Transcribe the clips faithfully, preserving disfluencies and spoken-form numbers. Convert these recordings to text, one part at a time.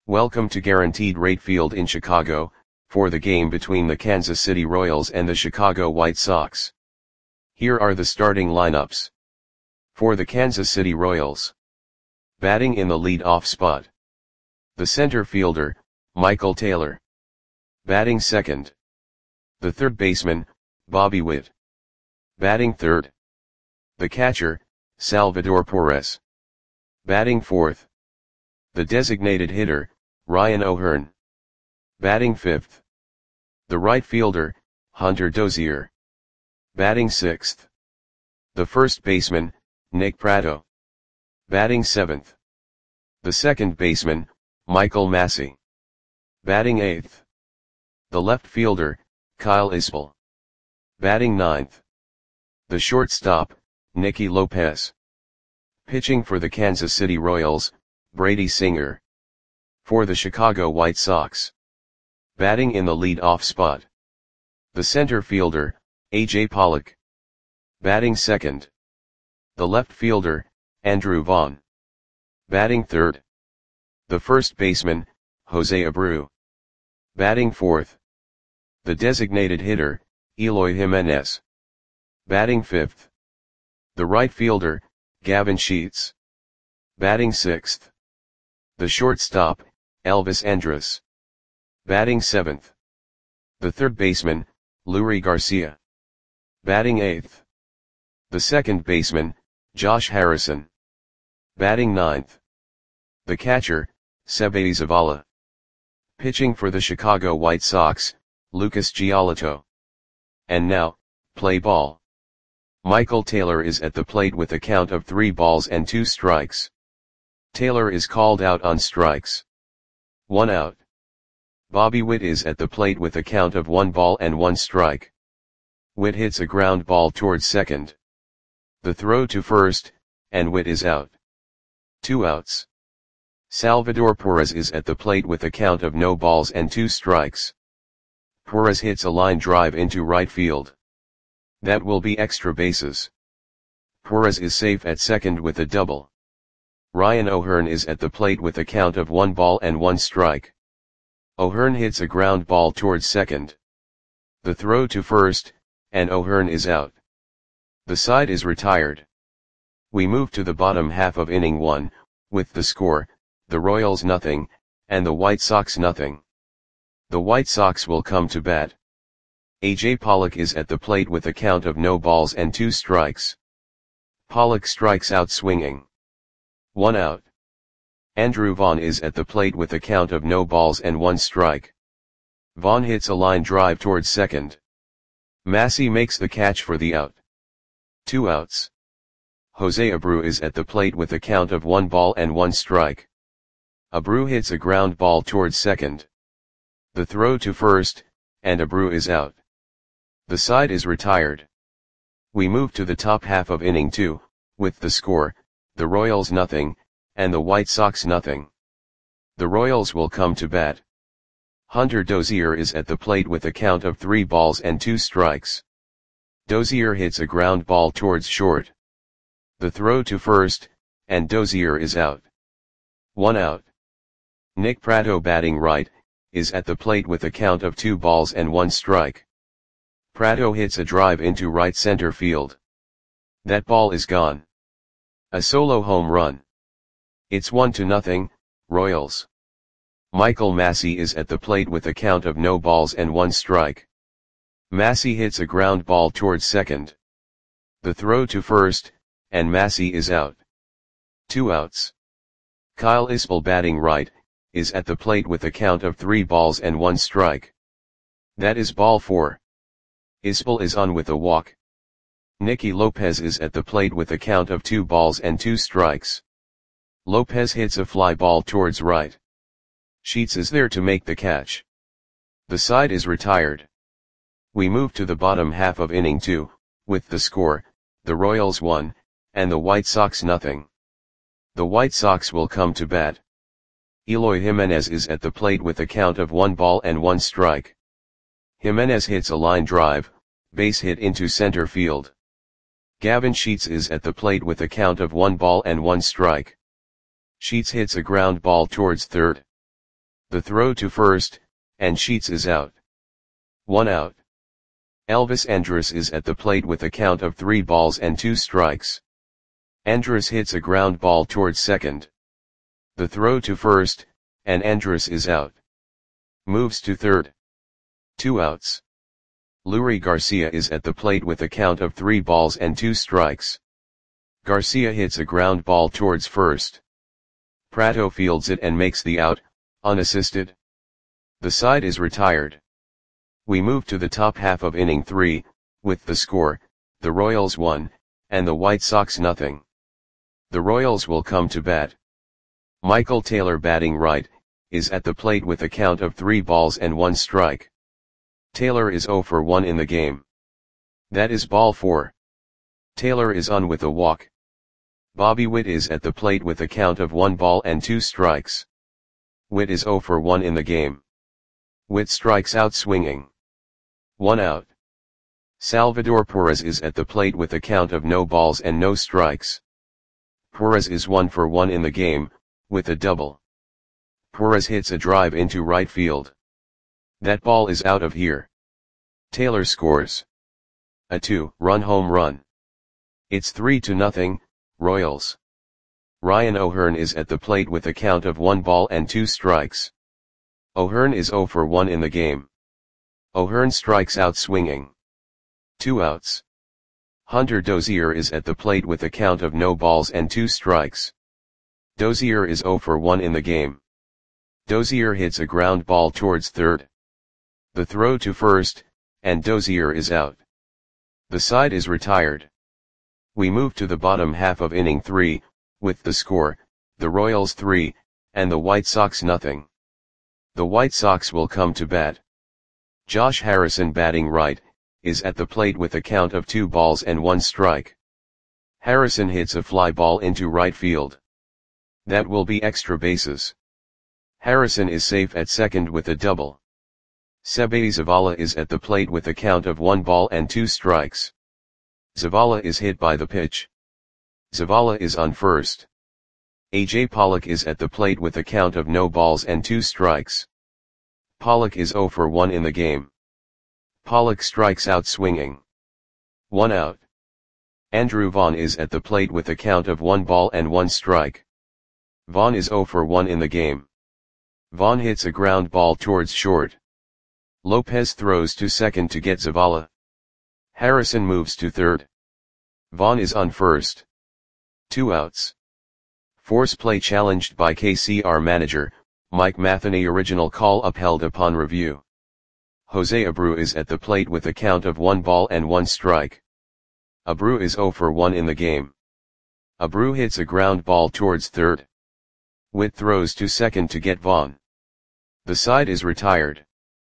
Welcome to Guaranteed Rate Field in Chicago, for the game between the Kansas City Royals and the Chicago White Sox. Here are the starting lineups. For the Kansas City Royals. Batting in the lead-off spot. The center fielder, Michael Taylor. Batting second. The third baseman, Bobby Witt. Batting third. The catcher, Salvador Perez. Batting fourth. The designated hitter, Ryan O'Hearn. Batting fifth. The right fielder, Hunter Dozier. Batting sixth. The first baseman, Nick Pratto. Batting seventh. The second baseman, Michael Massey. Batting eighth. The left fielder, Kyle Isbell. Batting ninth. The shortstop, Nicky Lopez. Pitching for the Kansas City Royals, Brady Singer. For the Chicago White Sox. Batting in the lead-off spot. The center fielder, A J Pollock. Batting second. The left fielder, Andrew Vaughn. Batting third. The first baseman, Jose Abreu. Batting fourth. The designated hitter, Eloy Jimenez. Batting fifth. The right fielder, Gavin Sheets. Batting sixth. The shortstop, Elvis Andrus. Batting seventh. The third baseman, Leury Garcia. Batting eighth. The second baseman, Josh Harrison. Batting ninth. The catcher, Seby Zavala. Pitching for the Chicago White Sox, Lucas Giolito. And now, play ball. Michael Taylor is at the plate with a count of three balls and two strikes. Taylor is called out on strikes. One out. Bobby Witt is at the plate with a count of one ball and one strike. Witt hits a ground ball towards second. The throw to first, and Witt is out. Two outs. Salvador Perez is at the plate with a count of no balls and two strikes. Perez hits a line drive into right field. That will be extra bases. Perez is safe at second with a double. Ryan O'Hearn is at the plate with a count of one ball and one strike. O'Hearn hits a ground ball towards second. The throw to first, and O'Hearn is out. The side is retired. We move to the bottom half of inning one, with the score, the Royals nothing, and the White Sox nothing. The White Sox will come to bat. A J Pollock is at the plate with a count of no balls and two strikes. Pollock strikes out swinging. One out. Andrew Vaughn is at the plate with a count of no balls and one strike. Vaughn hits a line drive towards second. Massey makes the catch for the out. Two outs. Jose Abreu is at the plate with a count of one ball and one strike. Abreu hits a ground ball towards second. The throw to first, and Abreu is out. The side is retired. We move to the top half of inning two, with the score, the Royals nothing, and the White Sox nothing. The Royals will come to bat. Hunter Dozier is at the plate with a count of three balls and two strikes. Dozier hits a ground ball towards short. The throw to first, and Dozier is out. One out. Nick Pratto, batting right, is at the plate with a count of two balls and one strike. Pratto hits a drive into right center field. That ball is gone. A solo home run. It's one to nothing, Royals. Michael Massey is at the plate with a count of no balls and one strike. Massey hits a ground ball towards second. The throw to first, and Massey is out. Two outs. Kyle Isbell, batting right, is at the plate with a count of three balls and one strike. That is ball four. Isbell is on with a walk. Nicky Lopez is at the plate with a count of two balls and two strikes. Lopez hits a fly ball towards right. Sheets is there to make the catch. The side is retired. We move to the bottom half of inning two, with the score, the Royals one, and the White Sox nothing. The White Sox will come to bat. Eloy Jimenez is at the plate with a count of one ball and one strike. Jimenez hits a line drive, base hit into center field. Gavin Sheets is at the plate with a count of one ball and one strike. Sheets hits a ground ball towards third. The throw to first, and Sheets is out. One out. Elvis Andrus is at the plate with a count of three balls and two strikes. Andrus hits a ground ball towards second. The throw to first, and Andrus is out. Moves to third. Two outs. Leury Garcia is at the plate with a count of three balls and two strikes. Garcia hits a ground ball towards first. Pratto fields it and makes the out, unassisted. The side is retired. We move to the top half of inning three, with the score, the Royals one, and the White Sox nothing. The Royals will come to bat. Michael Taylor, batting right, is at the plate with a count of three balls and one strike. Taylor is oh for one in the game. That is ball four. Taylor is on with a walk. Bobby Witt is at the plate with a count of one ball and two strikes. Witt is oh for one in the game. Witt strikes out swinging. One out. Salvador Perez is at the plate with a count of no balls and no strikes. Perez is one for one in the game, with a double. Perez hits a drive into right field. That ball is out of here. Taylor scores a two-run home run. It's three to nothing, Royals. Ryan O'Hearn is at the plate with a count of one ball and two strikes. O'Hearn is oh for one in the game. O'Hearn strikes out swinging. Two outs. Hunter Dozier is at the plate with a count of no balls and two strikes. Dozier is oh for one in the game. Dozier hits a ground ball towards third. The throw to first, and Dozier is out. The side is retired. We move to the bottom half of inning three, with the score, the Royals three, and the White Sox nothing. The White Sox will come to bat. Josh Harrison, batting right, is at the plate with a count of two balls and one strike. Harrison hits a fly ball into right field. That will be extra bases. Harrison is safe at second with a double. Seby Zavala is at the plate with a count of one ball and two strikes. Zavala is hit by the pitch. Zavala is on first. A J Pollock is at the plate with a count of no balls and two strikes. Pollock is oh for one in the game. Pollock strikes out swinging. One out. Andrew Vaughn is at the plate with a count of one ball and one strike. Vaughn is oh for one in the game. Vaughn hits a ground ball towards short. Lopez throws to second to get Zavala. Harrison moves to third. Vaughn is on first. Two outs. Force play challenged by K C R manager, Mike Matheny. Original call upheld upon review. Jose Abreu is at the plate with a count of one ball and one strike. Abreu is oh for one in the game. Abreu hits a ground ball towards third. Witt throws to second to get Vaughn. The side is retired.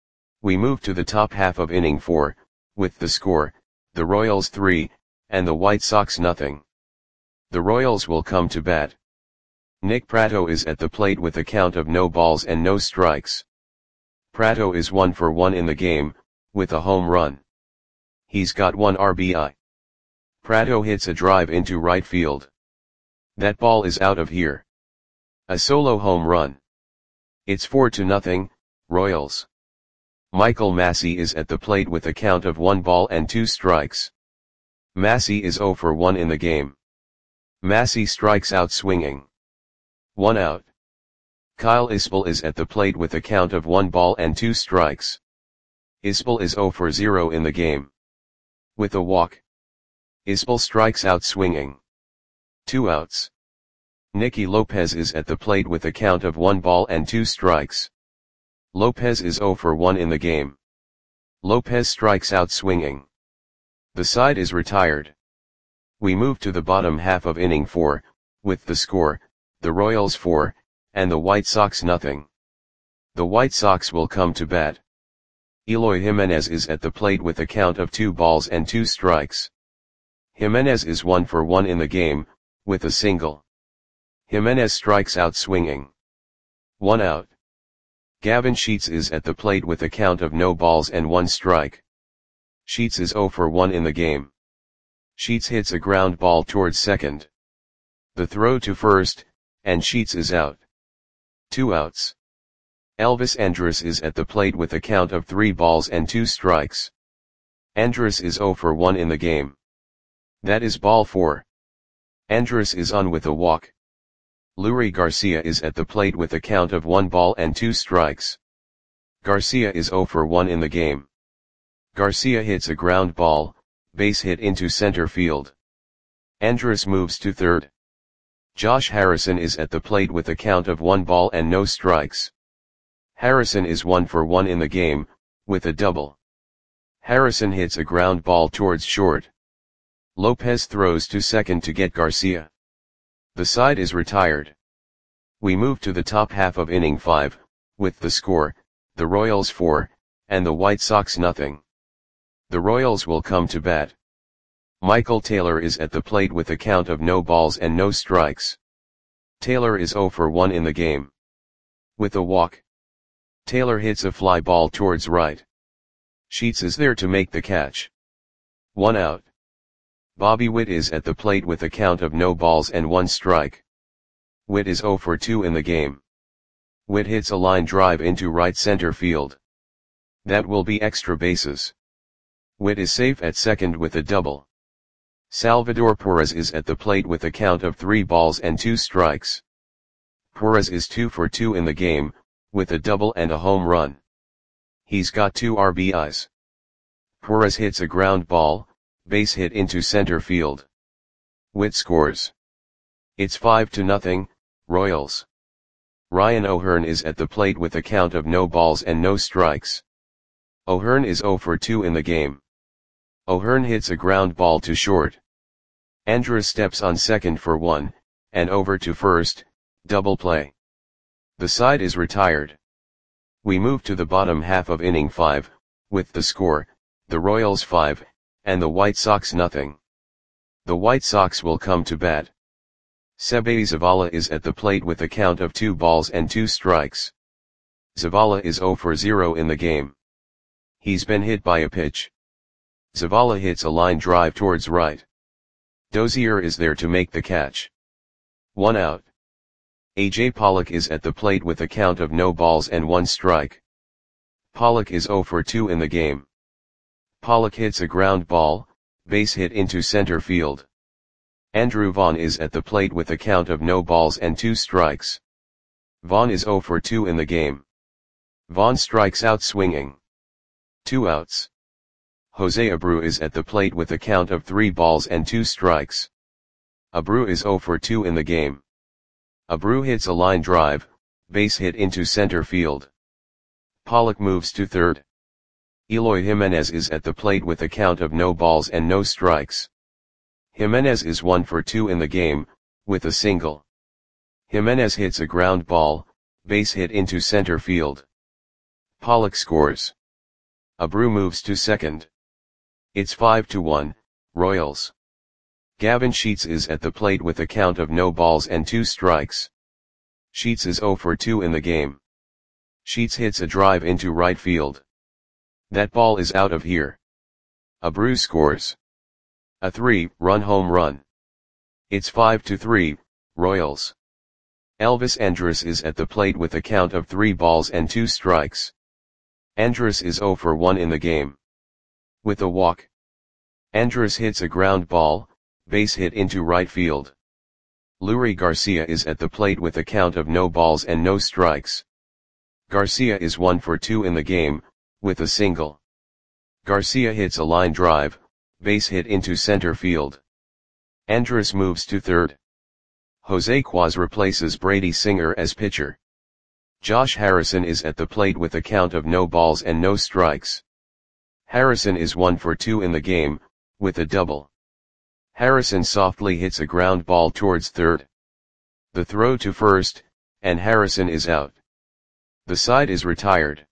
We move to the top half of inning four, with the score, the Royals three, and the White Sox nothing. The Royals will come to bat. Nick Pratto is at the plate with a count of no balls and no strikes. Pratto is one for one in the game, with a home run. He's got one R B I. Pratto hits a drive into right field. That ball is out of here. A solo home run. It's four to nothing, Royals. Michael Massey is at the plate with a count of one ball and two strikes. Massey is oh for one in the game. Massey strikes out swinging. One out. Kyle Isbell is at the plate with a count of one ball and two strikes. Isbell is oh for zero in the game. With a walk. Isbell strikes out swinging. Two outs. Nicky Lopez is at the plate with a count of one ball and two strikes. Lopez is oh for one in the game. Lopez strikes out swinging. The side is retired. We move to the bottom half of inning four, with the score, the Royals four, and the White Sox nothing. The White Sox will come to bat. Eloy Jimenez is at the plate with a count of two balls and two strikes. Jimenez is one for one in the game, with a single. Jimenez strikes out swinging. One out. Gavin Sheets is at the plate with a count of no balls and one strike. Sheets is oh for one in the game. Sheets hits a ground ball towards second. The throw to first, and Sheets is out. Two outs. Elvis Andrus is at the plate with a count of three balls and two strikes. Andrus is zero for one in the game. That is ball four. Andrus is on with a walk. Leury Garcia is at the plate with a count of one ball and two strikes. Garcia is zero for one in the game. Garcia hits a ground ball, base hit into center field. Andrus moves to third. Josh Harrison is at the plate with a count of one ball and no strikes. Harrison is one for one in the game, with a double. Harrison hits a ground ball towards short. Lopez throws to second to get Garcia. The side is retired. We move to the top half of inning five, with the score, the Royals four, and the White Sox nothing. The Royals will come to bat. Michael Taylor is at the plate with a count of no balls and no strikes. Taylor is zero for one in the game. With a walk. Taylor hits a fly ball towards right. Sheets is there to make the catch. One out. Bobby Witt is at the plate with a count of no balls and one strike. Witt is zero for two in the game. Witt hits a line drive into right center field. That will be extra bases. Witt is safe at second with a double. Salvador Perez is at the plate with a count of three balls and two strikes. Perez is two for two in the game, with a double and a home run. He's got two R B Is. Perez hits a ground ball, base hit into center field. Witt scores. It's five to nothing, Royals. Ryan O'Hearn is at the plate with a count of no balls and no strikes. O'Hearn is zero for two in the game. O'Hearn hits a ground ball to short. Andrus steps on second for one, and over to first, double play. The side is retired. We move to the bottom half of inning five, with the score, the Royals five, and the White Sox nothing. The White Sox will come to bat. Seby Zavala is at the plate with a count of two balls and two strikes. Zavala is zero for zero in the game. He's been hit by a pitch. Zavala hits a line drive towards right. Dozier is there to make the catch. One out. A J Pollock is at the plate with a count of no balls and one strike. Pollock is zero for two in the game. Pollock hits a ground ball, base hit into center field. Andrew Vaughn is at the plate with a count of no balls and two strikes. Vaughn is zero for two in the game. Vaughn strikes out swinging. Two outs. Jose Abreu is at the plate with a count of three balls and two strikes. Abreu is zero for two in the game. Abreu hits a line drive, base hit into center field. Pollock moves to third. Eloy Jimenez is at the plate with a count of no balls and no strikes. Jimenez is one for two in the game, with a single. Jimenez hits a ground ball, base hit into center field. Pollock scores. Abreu moves to second. It's five to one, Royals. Gavin Sheets is at the plate with a count of no balls and two strikes. Sheets is zero for two in the game. Sheets hits a drive into right field. That ball is out of here. Abreu scores. A three-run home run. It's five to three, Royals. Elvis Andrus is at the plate with a count of three balls and two strikes. Andrus is zero for one in the game. With a walk. Andrus hits a ground ball, base hit into right field. Leury Garcia is at the plate with a count of no balls and no strikes. Garcia is one for two in the game, with a single. Garcia hits a line drive, base hit into center field. Andrus moves to third. Jose Quaz replaces Brady Singer as pitcher. Josh Harrison is at the plate with a count of no balls and no strikes. Harrison is one for two in the game, with a double. Harrison softly hits a ground ball towards third. The throw to first, and Harrison is out. The side is retired.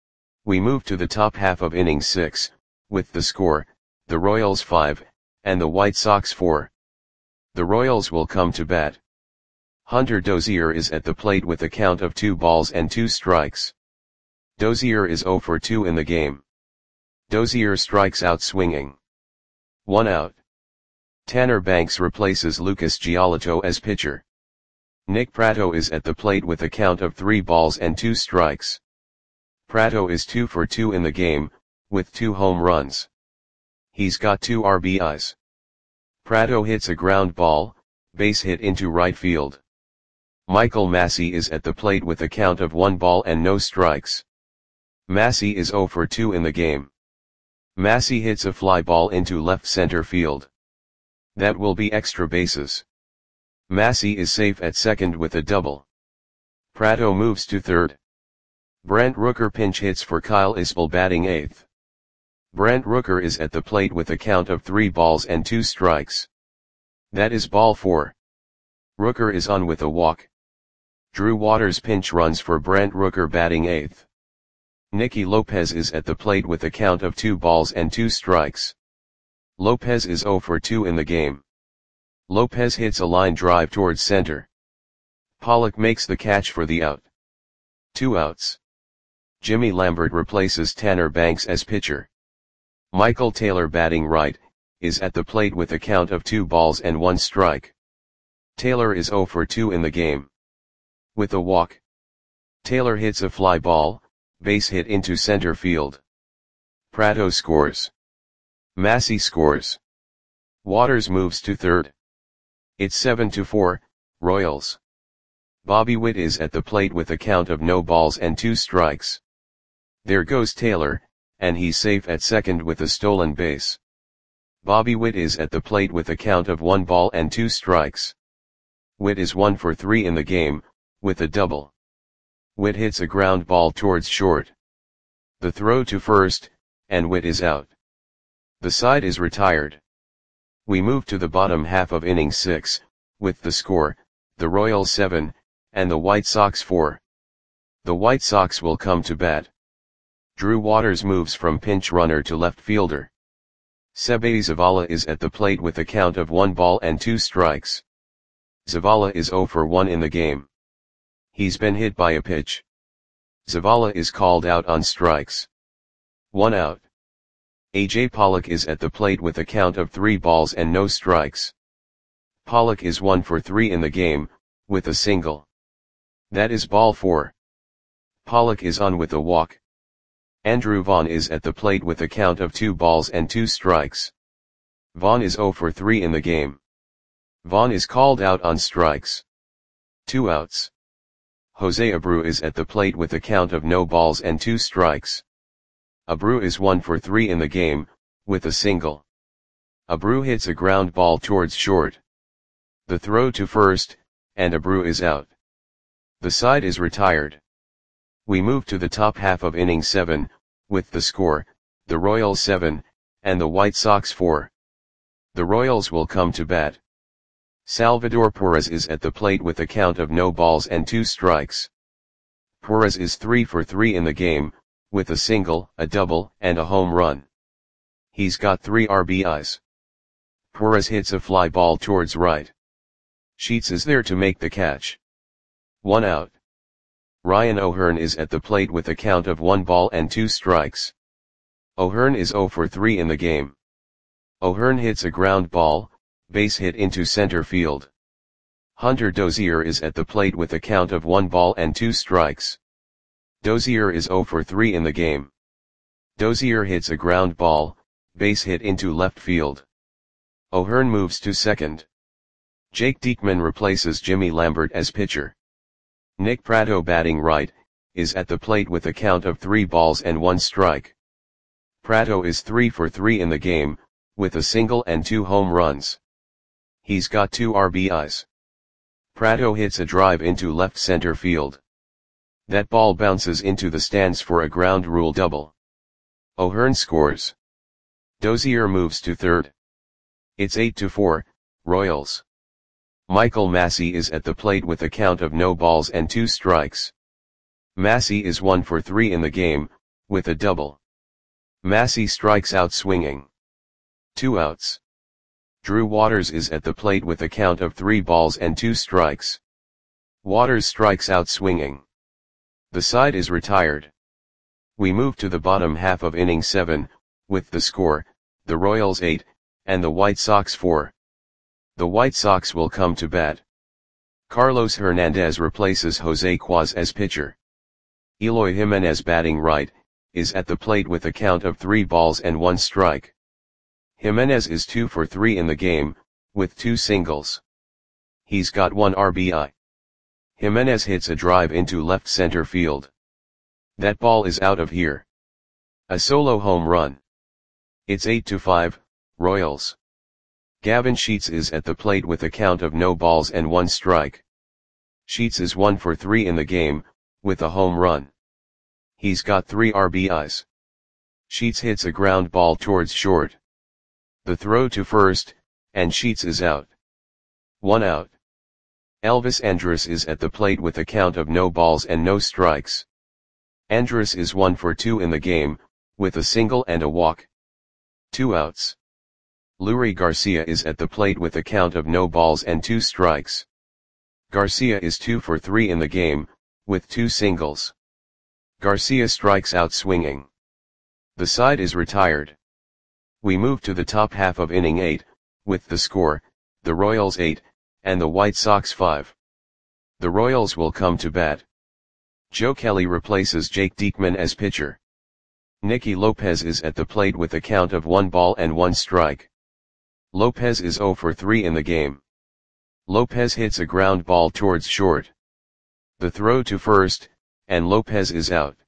We move to the top half of inning six, with the score, the Royals five, and the White Sox four. The Royals will come to bat. Hunter Dozier is at the plate with a count of two balls and two strikes. Dozier is zero for two in the game. Dozier strikes out swinging. One out. Tanner Banks replaces Lucas Giolito as pitcher. Nick Pratto is at the plate with a count of three balls and two strikes. Pratto is two for two in the game, with two home runs. He's got two R B Is. Pratto hits a ground ball, base hit into right field. Michael Massey is at the plate with a count of one ball and no strikes. Massey is zero for two in the game. Massey hits a fly ball into left center field. That will be extra bases. Massey is safe at second with a double. Pratto moves to third. Brent Rooker pinch hits for Kyle Isbell batting eighth. Brent Rooker is at the plate with a count of three balls and two strikes. That is ball four. Rooker is on with a walk. Drew Waters pinch runs for Brent Rooker batting eighth. Nicky Lopez is at the plate with a count of two balls and two strikes. Lopez is zero for two in the game. Lopez hits a line drive towards center. Pollock makes the catch for the out. Two outs. Jimmy Lambert replaces Tanner Banks as pitcher. Michael Taylor batting right, is at the plate with a count of two balls and one strike. Taylor is zero for two in the game. With a walk. Taylor hits a fly ball, base hit into center field. Pratto scores. Massey scores. Waters moves to third. It's seven to four, Royals. Bobby Witt is at the plate with a count of no balls and two strikes. There goes Taylor, and he's safe at second with a stolen base. Bobby Witt is at the plate with a count of one ball and two strikes. Witt is one for three in the game, with a double. Witt hits a ground ball towards short. The throw to first, and Witt is out. The side is retired. We move to the bottom half of inning six, with the score, the Royals seven, and the White Sox four. The White Sox will come to bat. Drew Waters moves from pinch runner to left fielder. Seby Zavala is at the plate with a count of one ball and two strikes. Zavala is zero for one in the game. He's been hit by a pitch. Zavala is called out on strikes. One out. A J Pollock is at the plate with a count of three balls and no strikes. Pollock is one for three in the game, with a single. That is ball four. Pollock is on with a walk. Andrew Vaughn is at the plate with a count of two balls and two strikes. Vaughn is zero for three in the game. Vaughn is called out on strikes. Two outs. Jose Abreu is at the plate with a count of no balls and two strikes. Abreu is one for three in the game, with a single. Abreu hits a ground ball towards short. The throw to first, and Abreu is out. The side is retired. We move to the top half of inning seven, with the score, the Royals seven, and the White Sox four. The Royals will come to bat. Salvador Perez is at the plate with a count of no balls and two strikes. Perez is three for three in the game, with a single, a double, and a home run. He's got three R B Is. Perez hits a fly ball towards right. Sheets is there to make the catch. One out. Ryan O'Hearn is at the plate with a count of one ball and two strikes. O'Hearn is zero for three in the game. O'Hearn hits a ground ball, base hit into center field. Hunter Dozier is at the plate with a count of one ball and two strikes. Dozier is zero for three in the game. Dozier hits a ground ball, base hit into left field. O'Hearn moves to second. Jake Diekman replaces Jimmy Lambert as pitcher. Nick Pratto batting right, is at the plate with a count of three balls and one strike. Pratto is three for three in the game, with a single and two home runs. He's got two R B Is. Pratto hits a drive into left center field. That ball bounces into the stands for a ground rule double. O'Hearn scores. Dozier moves to third. It's eight to four, Royals. Michael Massey is at the plate with a count of no balls and two strikes. Massey is one for three in the game, with a double. Massey strikes out swinging. Two outs. Drew Waters is at the plate with a count of three balls and two strikes. Waters strikes out swinging. The side is retired. We move to the bottom half of inning seven, with the score, the Royals eight, and the White Sox four. The White Sox will come to bat. Carlos Hernandez replaces Jose Quaz as pitcher. Eloy Jimenez batting right, is at the plate with a count of three balls and one strike. Jimenez is two for three in the game, with two singles. He's got one R B I. Jimenez hits a drive into left center field. That ball is out of here. A solo home run. It's eight to five, Royals. Gavin Sheets is at the plate with a count of no balls and one strike. Sheets is one for three in the game, with a home run. He's got three R B Is. Sheets hits a ground ball towards short. The throw to first, and Sheets is out. One out. Elvis Andrus is at the plate with a count of no balls and no strikes. Andrus is one for two in the game, with a single and a walk. Two outs. Leury Garcia is at the plate with a count of no balls and two strikes. Garcia is two for three in the game, with two singles. Garcia strikes out swinging. The side is retired. We move to the top half of inning eight, with the score, the Royals eight, and the White Sox five. The Royals will come to bat. Joe Kelly replaces Jake Diekman as pitcher. Nicky Lopez is at the plate with a count of one ball and one strike. Lopez is zero for three in the game. Lopez hits a ground ball towards short. The throw to first, and Lopez is out.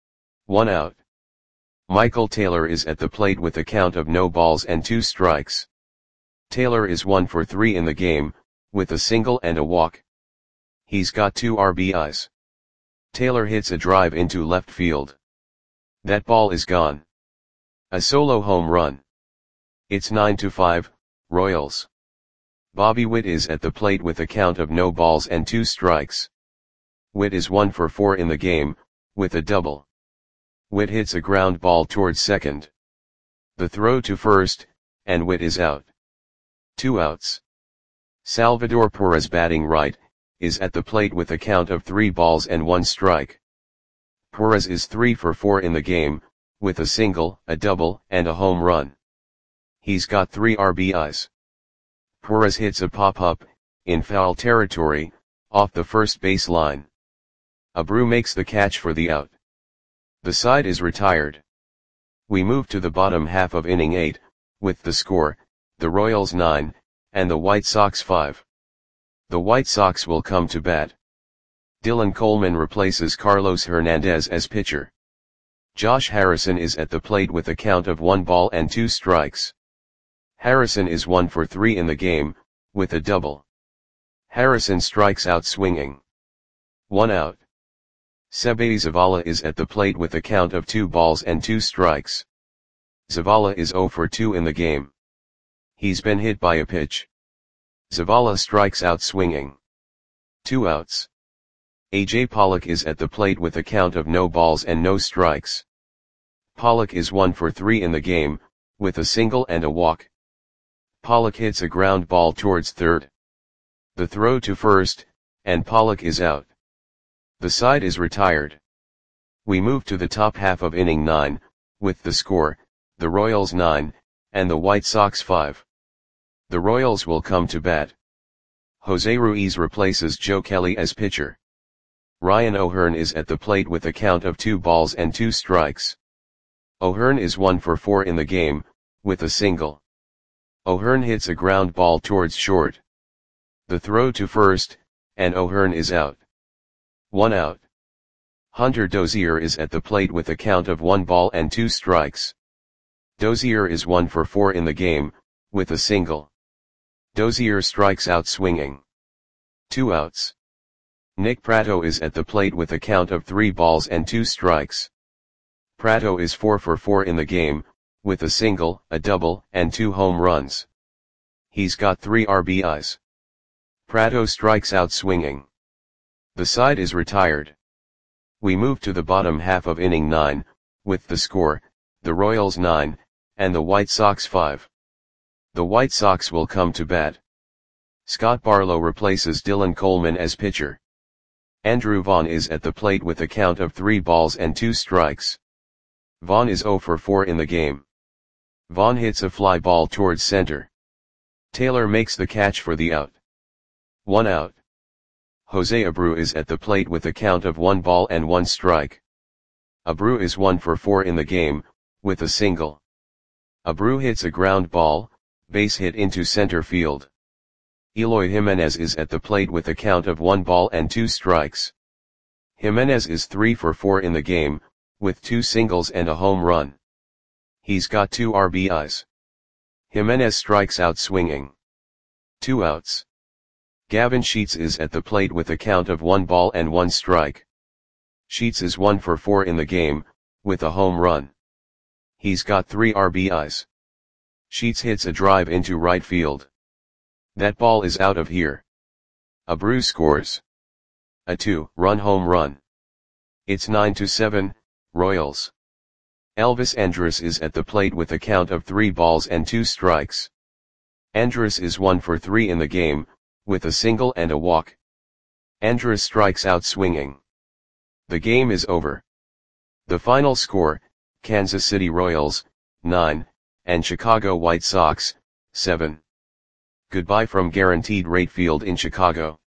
One out. Michael Taylor is at the plate with a count of no balls and two strikes. Taylor is one for three in the game, with a single and a walk. He's got two R B Is. Taylor hits a drive into left field. That ball is gone. A solo home run. It's nine to five, Royals. Bobby Witt is at the plate with a count of no balls and two strikes. Witt is one for four in the game, with a double. Witt hits a ground ball towards second. The throw to first, and Witt is out. Two outs. Salvador Perez batting right, is at the plate with a count of three balls and one strike. Perez is three for four in the game, with a single, a double, and a home run. He's got three R B Is. Perez hits a pop-up, in foul territory, off the first base line. Abreu makes the catch for the out. The side is retired. We move to the bottom half of inning eight, with the score, the Royals nine, and the White Sox five. The White Sox will come to bat. Dylan Coleman replaces Carlos Hernandez as pitcher. Josh Harrison is at the plate with a count of one ball and two strikes. Harrison is one for three in the game, with a double. Harrison strikes out swinging. One out. Seby Zavala is at the plate with a count of two balls and two strikes. Zavala is zero for two in the game. He's been hit by a pitch. Zavala strikes out swinging. Two outs. A J Pollock is at the plate with a count of no balls and no strikes. Pollock is one for three in the game, with a single and a walk. Pollock hits a ground ball towards third. The throw to first, and Pollock is out. The side is retired. We move to the top half of inning nine, with the score, the Royals nine, and the White Sox five. The Royals will come to bat. Jose Ruiz replaces Joe Kelly as pitcher. Ryan O'Hearn is at the plate with a count of two balls and two strikes. O'Hearn is one for four in the game, with a single. O'Hearn hits a ground ball towards short. The throw to first, and O'Hearn is out. One out. Hunter Dozier is at the plate with a count of one ball and two strikes. Dozier is one for four in the game, with a single. Dozier strikes out swinging. Two outs. Nick Pratto is at the plate with a count of three balls and two strikes. Pratto is four for four in the game, with a single, a double, and two home runs. He's got three R B Is. Pratto strikes out swinging. The side is retired. We move to the bottom half of inning nine, with the score, the Royals nine, and the White Sox five. The White Sox will come to bat. Scott Barlow replaces Dylan Coleman as pitcher. Andrew Vaughn is at the plate with a count of three balls and two strikes. Vaughn is zero for four in the game. Vaughn hits a fly ball towards center. Taylor makes the catch for the out. One out. Jose Abreu is at the plate with a count of one ball and one strike. Abreu is one for four in the game, with a single. Abreu hits a ground ball, base hit into center field. Eloy Jimenez is at the plate with a count of one ball and two strikes. Jimenez is three for four in the game, with two singles and a home run. He's got two R B Is. Jimenez strikes out swinging. Two outs. Gavin Sheets is at the plate with a count of one ball and one strike. Sheets is one for four in the game, with a home run. He's got three R B Is. Sheets hits a drive into right field. That ball is out of here. Abreu scores a two-run home run. It's nine to seven, Royals. Elvis Andrus is at the plate with a count of three balls and two strikes. Andrus is one for three in the game, with a single and a walk. Andrus strikes out swinging. The game is over. The final score, Kansas City Royals, nine, and Chicago White Sox, seven. Goodbye from Guaranteed Rate Field in Chicago.